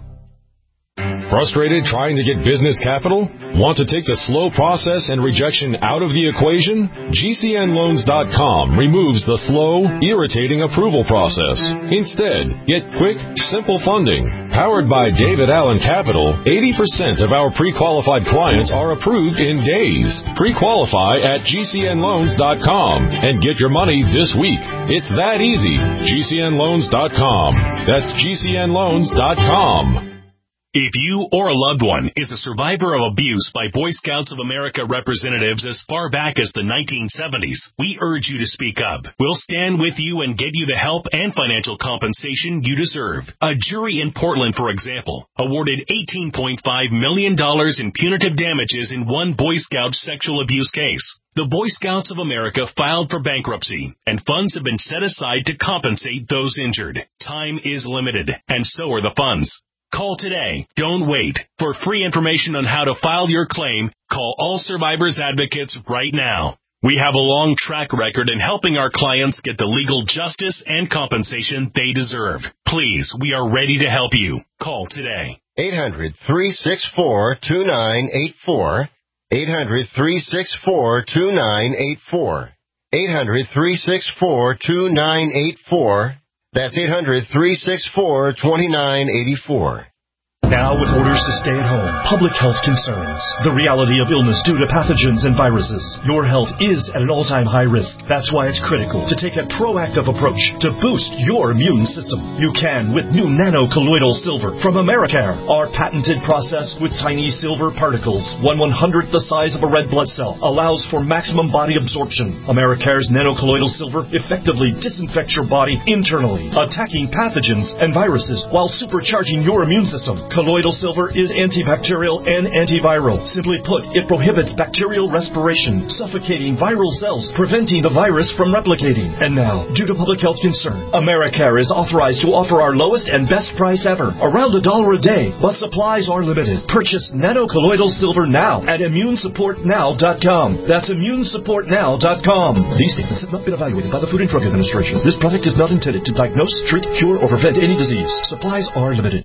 Frustrated trying to get business capital? Want to take the slow process and rejection out of the equation? G C N loans dot com removes the slow, irritating approval process. Instead, get quick, simple funding. Powered by David Allen Capital, eighty percent of our pre-qualified clients are approved in days. Pre-qualify at G C N loans dot com and get your money this week. It's that easy. G C N loans dot com. That's G C N loans dot com. If you or a loved one is a survivor of abuse by Boy Scouts of America representatives as far back as the nineteen seventies, we urge you to speak up. We'll stand with you and get you the help and financial compensation you deserve. A jury in Portland, for example, awarded eighteen point five million dollars in punitive damages in one Boy Scout sexual abuse case. The Boy Scouts of America filed for bankruptcy, and funds have been set aside to compensate those injured. Time is limited, and so are the funds. Call today. Don't wait. For free information on how to file your claim, call All Survivors Advocates right now. We have a long track record in helping our clients get the legal justice and compensation they deserve. Please, we are ready to help you. Call today. eight hundred, three six four, two nine eight four. eight hundred, three six four, two nine eight four. eight hundred, three six four, two nine eight four. That's eight hundred, three six four, two nine eight four. Now with orders to stay at home, public health concerns, the reality of illness due to pathogens and viruses, your health is at an all-time high risk. That's why it's critical to take a proactive approach to boost your immune system. You can with new nano-colloidal silver from Americare. Our patented process with tiny silver particles, one one-hundredth the size of a red blood cell, allows for maximum body absorption. Americare's nano-colloidal silver effectively disinfects your body internally, attacking pathogens and viruses while supercharging your immune system. Colloidal silver is antibacterial and antiviral. Simply put, it prohibits bacterial respiration, suffocating viral cells, preventing the virus from replicating. And now, due to public health concern, Americare is authorized to offer our lowest and best price ever, around a dollar a day, but supplies are limited. Purchase nano-colloidal silver now at immune support now dot com. That's immune support now dot com. These statements have not been evaluated by the Food and Drug Administration. This product is not intended to diagnose, treat, cure, or prevent any disease. Supplies are limited.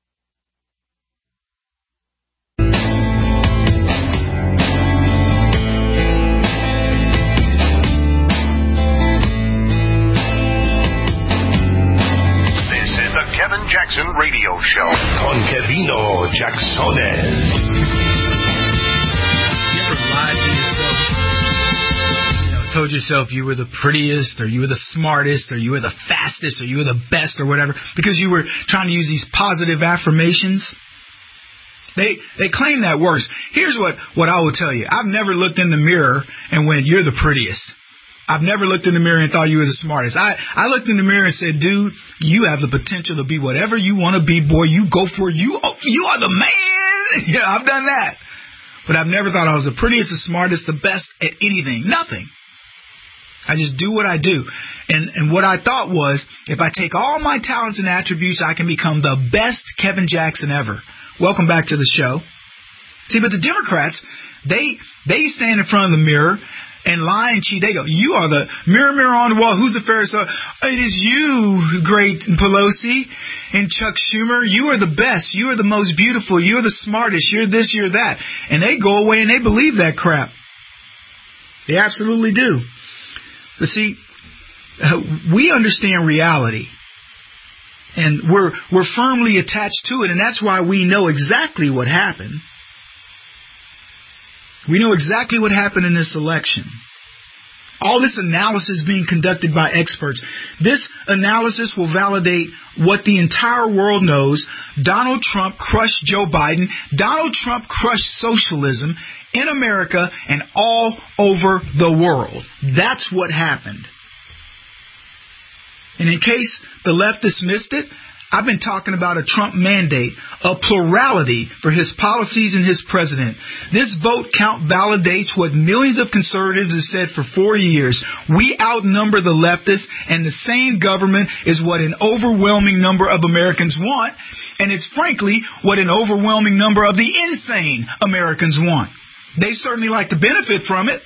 Jackson Radio Show con Kevino Jacksones. You ever lied to yourself? You know, told yourself you were the prettiest, or you were the smartest, or you were the fastest, or you were the best, or whatever, because you were trying to use these positive affirmations? They they claim that works. Here's what, what I will tell you. I've never looked in the mirror and went, you're the prettiest. I've never looked in the mirror and thought you were the smartest. I, I looked in the mirror and said, dude, you have the potential to be whatever you want to be, boy. You go for it. You, oh, you are the man. Yeah, I've done that. But I've never thought I was the prettiest, the smartest, the best at anything. Nothing. I just do what I do. And, and what I thought was, if I take all my talents and attributes, I can become the best Kevin Jackson ever. Welcome back to the show. See, but the Democrats, they they stand in front of the mirror and lie and cheat. They go, you are the mirror, mirror on the wall. Who's the fairest? It is you, great Pelosi and Chuck Schumer. You are the best. You are the most beautiful. You are the smartest. You're this, you're that. And they go away and they believe that crap. They absolutely do. But see, we understand reality. And we're we're firmly attached to it. And that's why we know exactly what happened. We know exactly what happened in this election. All this analysis being conducted by experts. This analysis will validate what the entire world knows. Donald Trump crushed Joe Biden. Donald Trump crushed socialism in America and all over the world. That's what happened. And in case the leftists missed it, I've been talking about a Trump mandate, a plurality for his policies and his president. This vote count validates what millions of conservatives have said for four years. We outnumber the leftists, and the same government is what an overwhelming number of Americans want, and it's frankly what an overwhelming number of the insane Americans want. They certainly like to benefit from it.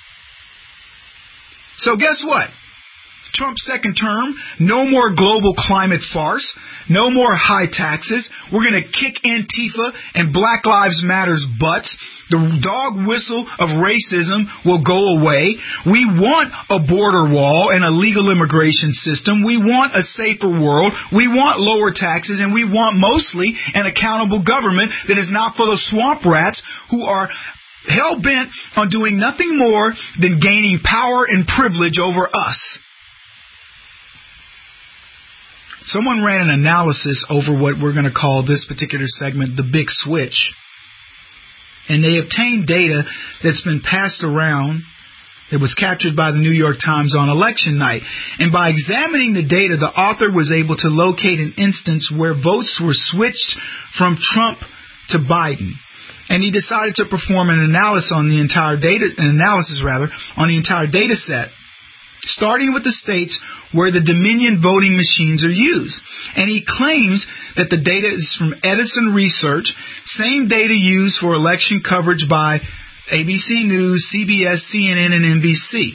So guess what? Trump's second term, no more global climate farce, no more high taxes. We're going to kick Antifa and Black Lives Matter's butts. The dog whistle of racism will go away. We want a border wall and a legal immigration system. We want a safer world. We want lower taxes, and we want mostly an accountable government that is not full of swamp rats who are hell-bent on doing nothing more than gaining power and privilege over us. Someone ran an analysis over what we're going to call this particular segment the big switch. And they obtained data that's been passed around that was captured by the New York Times on election night. And by examining the data, the author was able to locate an instance where votes were switched from Trump to Biden. And he decided to perform an analysis on the entire data, an analysis rather, on the entire data set, starting with the states where the Dominion voting machines are used. And he claims that the data is from Edison Research, same data used for election coverage by A B C News, C B S, C N N, and N B C.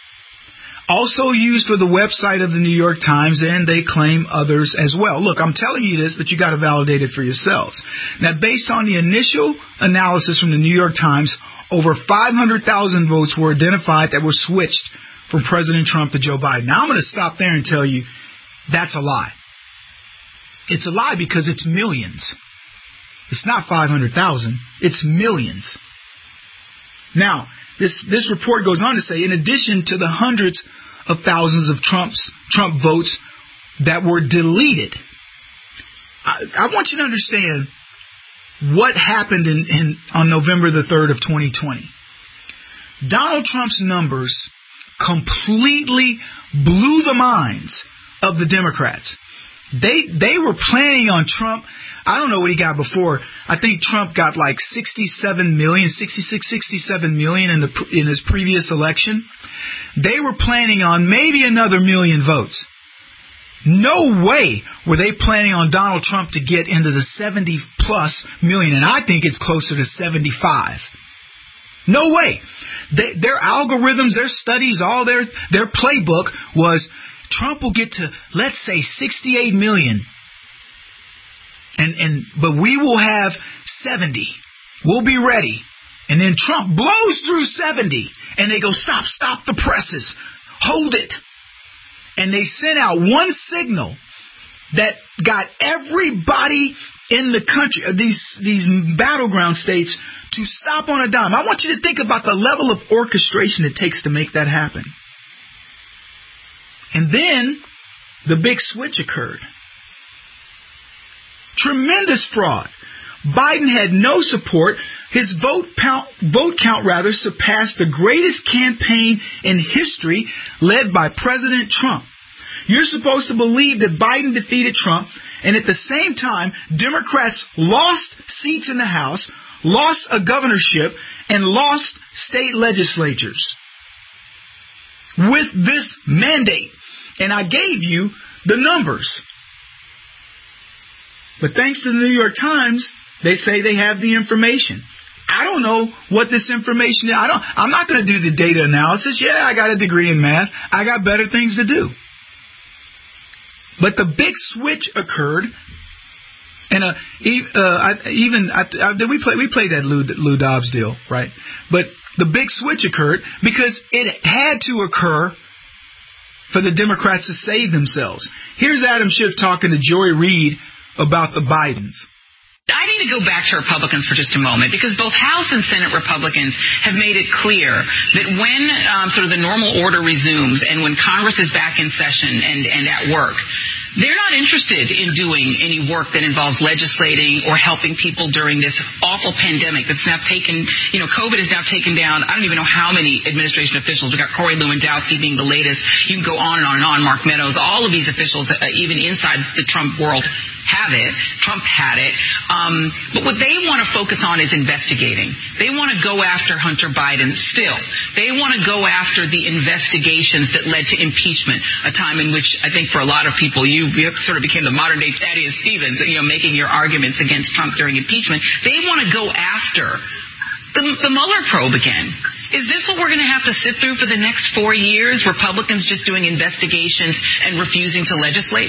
Also used for the website of the New York Times, and they claim others as well. Look, I'm telling you this, but you got to validate it for yourselves. Now, based on the initial analysis from the New York Times, over five hundred thousand votes were identified that were switched from President Trump to Joe Biden. Now, I'm going to stop there and tell you that's a lie. It's a lie because it's millions. It's not five hundred thousand. It's millions. Now, this, this report goes on to say, in addition to the hundreds of thousands of Trump's Trump votes that were deleted, I, I want you to understand what happened in, in on November the third of twenty twenty. Donald Trump's numbers completely blew the minds of the Democrats. They they were planning on Trump. I don't know what he got before. I think Trump got like sixty-seven million, sixty-six, sixty-seven million in the in his previous election. They were planning on maybe another million votes. No way were they planning on Donald Trump to get into the seventy plus million, and I think it's closer to seventy-five. No way. They, their algorithms, their studies, all their their playbook was Trump will get to, let's say, sixty-eight million. And and but we will have seventy. We'll be ready. And then Trump blows through seventy. And they go, stop, stop the presses. Hold it. And they sent out one signal that got everybody in the country, these these battleground states, to stop on a dime. I want you to think about the level of orchestration it takes to make that happen. And then the big switch occurred. Tremendous fraud. Biden had no support. His vote count, vote count rather surpassed the greatest campaign in history led by President Trump. You're supposed to believe that Biden defeated Trump, and at the same time, Democrats lost seats in the House, lost a governorship, and lost state legislatures with this mandate. And I gave you the numbers. But thanks to the New York Times, They say they have the information. I don't know what this information is. I don't, I'm not going to do the data analysis. Yeah, I got a degree in math. I got better things to do. But the big switch occurred, and uh, uh, even uh, we play we played that Lou, Lou Dobbs deal, right? But the big switch occurred because it had to occur for the Democrats to save themselves. Here's Adam Schiff talking to Joy Reid about the Bidens. I need to go back to Republicans for just a moment, because both House and Senate Republicans have made it clear that when um, sort of the normal order resumes and when Congress is back in session and, and at work, they're not interested in doing any work that involves legislating or helping people during this awful pandemic that's now taken, you know, COVID has now taken down, I don't even know how many administration officials. We've got Corey Lewandowski being the latest. You can go on and on and on, Mark Meadows, all of these officials, uh, even inside the Trump world, have it. Trump had it. Um, but what they want to focus on is investigating. They want to go after Hunter Biden still. They want to go after the investigations that led to impeachment, a time in which I think for a lot of people you, you sort of became the modern-day Thaddeus Stevens, you know, making your arguments against Trump during impeachment. They want to go after the, the Mueller probe again. Is this what we're going to have to sit through for the next four years, Republicans just doing investigations and refusing to legislate?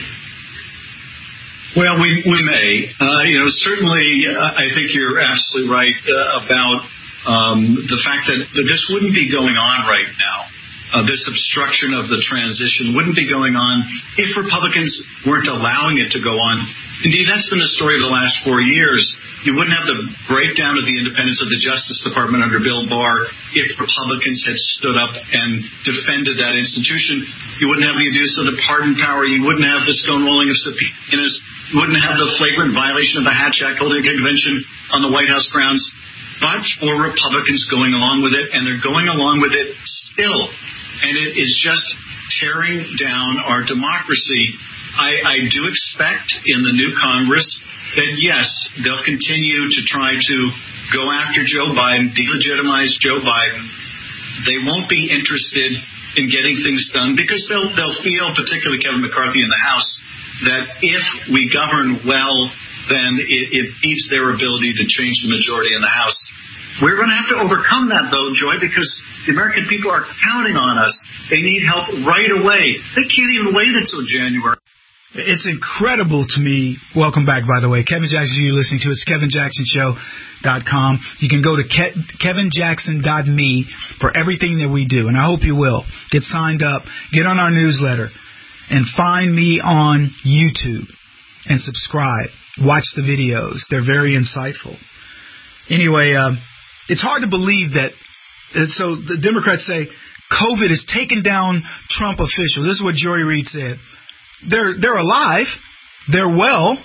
Well, we, we may. Uh, you know, certainly, uh, I think you're absolutely right uh, about um, the fact that, that this wouldn't be going on right now. Uh, this obstruction of the transition wouldn't be going on if Republicans weren't allowing it to go on. Indeed, that's been the story of the last four years. You wouldn't have the breakdown of the independence of the Justice Department under Bill Barr if Republicans had stood up and defended that institution. You wouldn't have the abuse of the pardon power. You wouldn't have the stonewalling of subpoenas. You wouldn't have the flagrant violation of the Hatch-Jack-Holding Convention on the White House grounds. But for Republicans going along with it, and they're going along with it still. And it is just tearing down our democracy. I, I do expect in the new Congress that, yes, they'll continue to try to go after Joe Biden, delegitimize Joe Biden. They won't be interested in getting things done because they'll, they'll feel, particularly Kevin McCarthy in the House, that if we govern well, then it, it beats their ability to change the majority in the House. We're going to have to overcome that, though, Joy, because the American people are counting on us. They need help right away. They can't even wait until January. It's incredible to me. Welcome back, by the way. Kevin Jackson, you're listening to. It's Kevin Jackson Show dot com. You can go to Ke- Kevin Jackson dot me for everything that we do, and I hope you will. Get signed up, get on our newsletter, and find me on YouTube and subscribe. Watch the videos. They're very insightful. Anyway, uh, it's hard to believe that. So the Democrats say COVID has taken down Trump officials. This is what Joy Reid said. They're they're alive. They're well.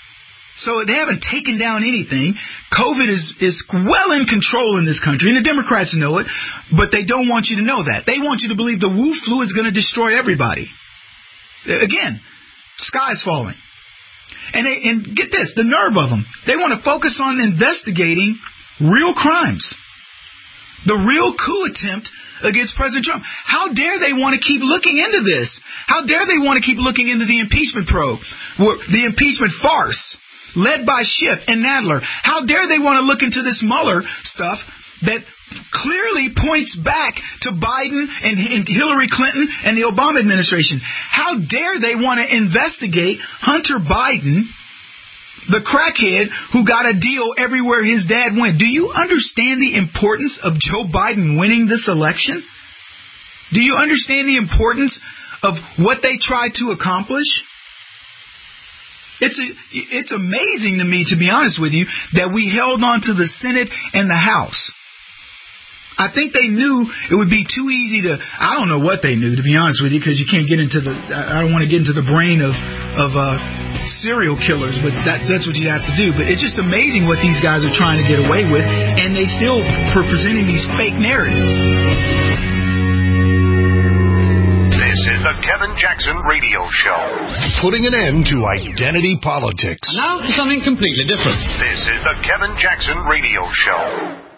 So they haven't taken down anything. COVID is, is well in control in this country, and the Democrats know it, but they don't want you to know that. They want you to believe the Wu flu is going to destroy everybody. Again, sky's falling. And, they, and get this, the nerve of them. They want to focus on investigating real crimes. The real coup attempt against President Trump. How dare they want to keep looking into this? How dare they want to keep looking into the impeachment probe, the impeachment farce led by Schiff and Nadler? How dare they want to look into this Mueller stuff that clearly points back to Biden and Hillary Clinton and the Obama administration? How dare they want to investigate Hunter Biden, the crackhead who got a deal everywhere his dad went? Do you understand the importance of Joe Biden winning this election? Do you understand the importance of what they tried to accomplish? It's a, it's amazing to me, to be honest with you, that we held on to the Senate and the House. I think they knew it would be too easy to, I don't know what they knew, to be honest with you, because you can't get into the, I don't want to get into the brain of, of uh, serial killers, but that's, that's what you have to do. But it's just amazing what these guys are trying to get away with, and they still are presenting these fake narratives. This is the Kevin Jackson Radio Show. Putting an end to identity politics. Now for something completely different. This is the Kevin Jackson Radio Show.